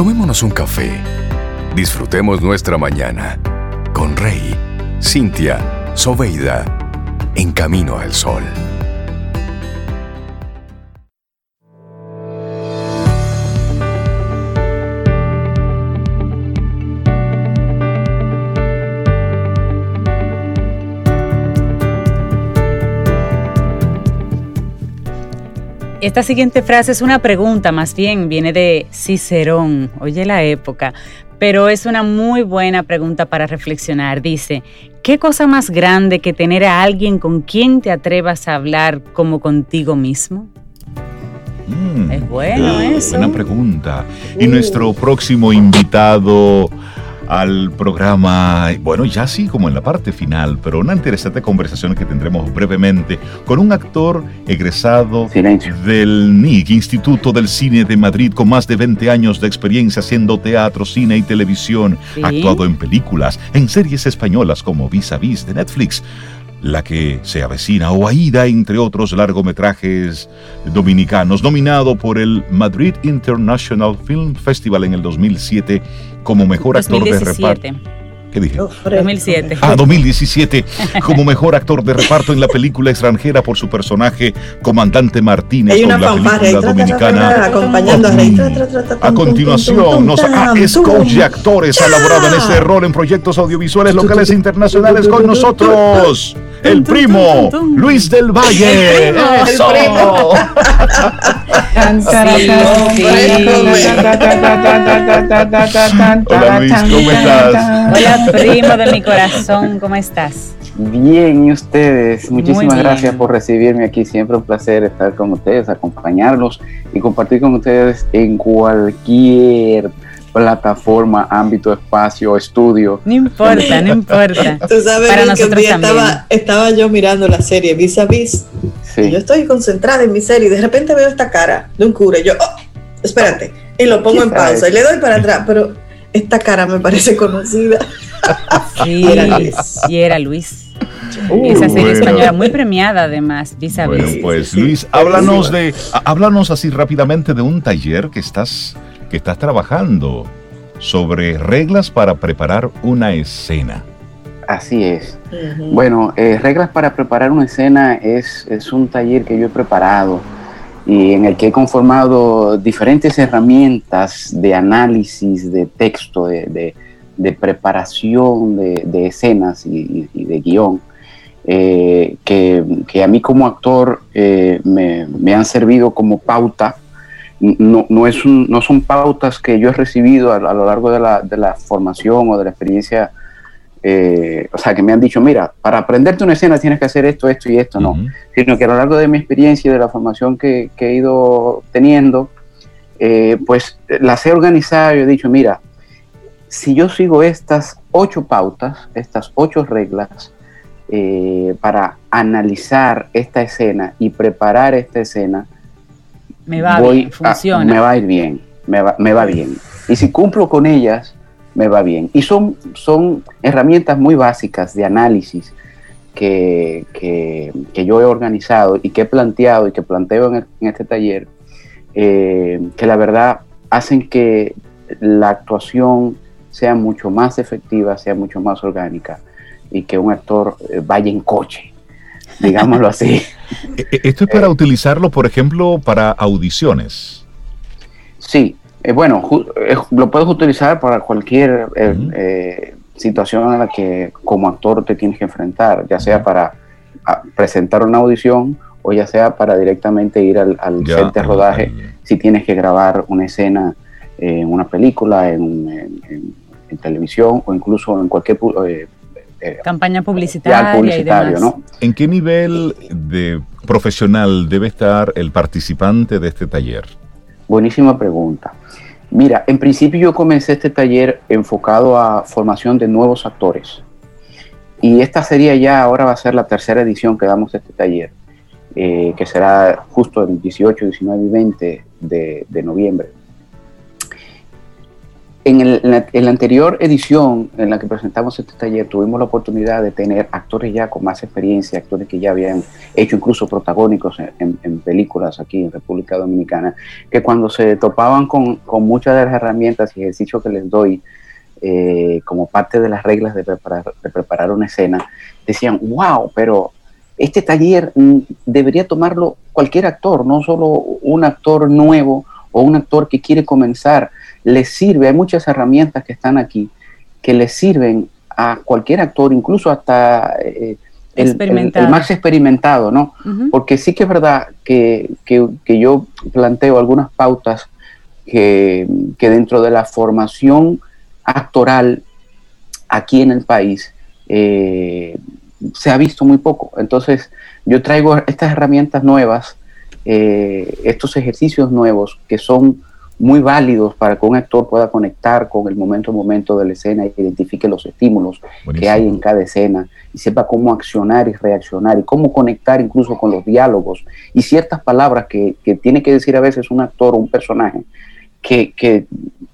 Tomémonos un café. Disfrutemos nuestra mañana con Rey, Cintia, Soveida, en Camino al Sol. Esta siguiente frase es una pregunta, más bien viene de Cicerón, oye la época, pero es una muy buena pregunta para reflexionar. Dice, ¿qué cosa más grande que tener a alguien con quien te atrevas a hablar como contigo mismo? Es bueno eso. Buena pregunta. Y nuestro próximo invitado al programa, bueno, ya sí como en la parte final, pero una interesante conversación que tendremos brevemente con un actor egresado del NIC, Instituto del Cine de Madrid, con más de 20 años de experiencia haciendo teatro, cine y televisión. ¿Sí? Ha actuado en películas, en series españolas como Vis a Vis de Netflix, La que se avecina o Aida, entre otros largometrajes dominicanos, nominado por el Madrid International Film Festival en el 2007 como mejor actor de reparto. ¿Qué dije? 2007. 2017, como mejor actor de reparto en la película extranjera por su personaje Comandante Martínez, con la película dominicana. Acompañando a continuación, es coach de actores, ha elaborado en ese rol en proyectos audiovisuales locales e internacionales. Con nosotros, el primo Luis del Valle. ¡Eso! Hola Luis, ¿cómo estás? Hola primo de mi corazón, ¿cómo estás? Bien, ¿y ustedes? Muchísimas gracias por recibirme aquí. Siempre un placer estar con ustedes, acompañarlos y compartir con ustedes en cualquier plataforma, ámbito, espacio, estudio. No importa, no importa. Tú sabes para que un día estaba yo mirando la serie Vis a Vis. Sí. Y yo estoy concentrada en mi serie y de repente veo esta cara de un cura y yo, espérate, y lo pongo en pausa y le doy para atrás, pero esta cara me parece conocida. Sí, era Luis. Esa serie española muy premiada además, Vis a Vis. Bueno, pues Luis, háblanos así rápidamente de un taller que estás trabajando sobre reglas para preparar una escena. Así es. Bueno, reglas para preparar una escena es un taller que yo he preparado y en el que he conformado diferentes herramientas de análisis de texto, de preparación de escenas y de guión, que a mí como actor me han servido como pauta. No son pautas que yo he recibido a lo largo de la formación o de la experiencia, o sea, que me han dicho, mira, para aprenderte una escena tienes que hacer esto, esto y esto, no, sino que a lo largo de mi experiencia y de la formación que he ido teniendo, pues las he organizado y he dicho, mira, si yo sigo estas 8 pautas, estas 8 reglas, para analizar esta escena y preparar esta escena, me va a ir bien, me va bien. Y si cumplo con ellas, me va bien. Y son herramientas muy básicas de análisis que yo he organizado y que he planteado y que planteo en este taller, que la verdad hacen que la actuación sea mucho más efectiva, sea mucho más orgánica y que un actor vaya en coche, digámoslo así. ¿Esto es para utilizarlo, por ejemplo, para audiciones? Sí, bueno, lo puedes utilizar para cualquier situación en la que como actor te tienes que enfrentar, ya sea para presentar una audición o ya sea para directamente ir al set de rodaje, si tienes que grabar una escena en una película, en televisión o incluso en cualquier campaña publicitaria y demás. ¿No? ¿En qué nivel de profesional debe estar el participante de este taller? Buenísima pregunta. Mira, en principio yo comencé este taller enfocado a formación de nuevos actores. Y esta sería ahora va a ser la 3ª edición que damos de este taller, que será justo el 18, 19 y 20 de noviembre. En la anterior edición en la que presentamos este taller tuvimos la oportunidad de tener actores ya con más experiencia, actores que ya habían hecho incluso protagónicos en películas aquí en República Dominicana, que cuando se topaban con muchas de las herramientas y ejercicios que les doy como parte de las reglas de preparar una escena, decían, wow, pero este taller debería tomarlo cualquier actor, no solo un actor nuevo o un actor que quiere comenzar. Les sirve, hay muchas herramientas que están aquí que les sirven a cualquier actor, incluso hasta el más experimentado, ¿no? Uh-huh. Porque sí que es verdad que yo planteo algunas pautas que dentro de la formación actoral aquí en el país se ha visto muy poco. Entonces yo traigo estas herramientas nuevas, estos ejercicios nuevos que son muy válidos para que un actor pueda conectar con el momento a momento de la escena y identifique los estímulos que hay en cada escena y sepa cómo accionar y reaccionar y cómo conectar incluso con los diálogos y ciertas palabras que tiene que decir a veces un actor o un personaje que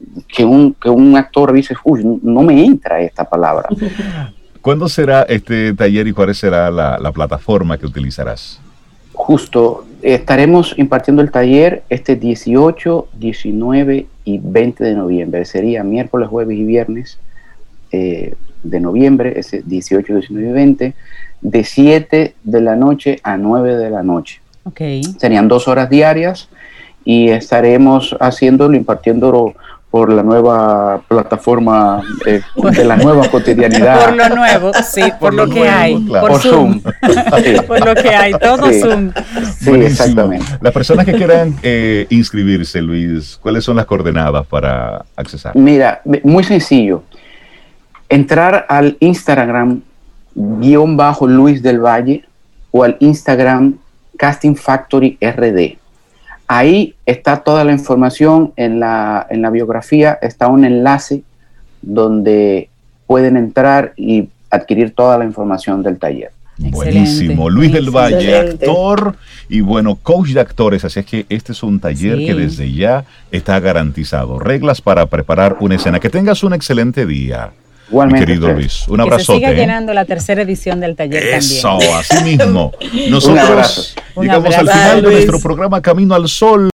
un actor dice, uy, no me entra esta palabra. ¿Cuándo será este taller y cuál será la plataforma que utilizarás? Justo, estaremos impartiendo el taller este 18, 19 y 20 de noviembre. Sería miércoles, jueves y viernes de noviembre, ese 18, 19 y 20, de 7 de la noche a 9 de la noche. Okay. Serían 2 horas diarias y estaremos haciéndolo, impartiéndolo por la nueva plataforma de la nueva cotidianidad. Por lo nuevo, sí, por lo que hay. Claro. Por Zoom. Sí. Por lo que hay, todo sí. Zoom. Sí, exactamente. Las personas que quieran inscribirse, Luis, ¿cuáles son las coordenadas para accesar? Mira, muy sencillo. Entrar al Instagram _Luis del Valle o al Instagram Casting Factory RD. Ahí está toda la información, en la biografía está un enlace donde pueden entrar y adquirir toda la información del taller. Buenísimo. Luis del Valle, actor y bueno, coach de actores, así es que este es un taller que desde ya está garantizado. Reglas para preparar una escena. Que tengas un excelente día. Igualmente, mi querido Luis, un abrazote. Que se siga llenando la tercera edición del taller Eso, también. Así mismo. Nosotros llegamos al final de nuestro programa Camino al Sol.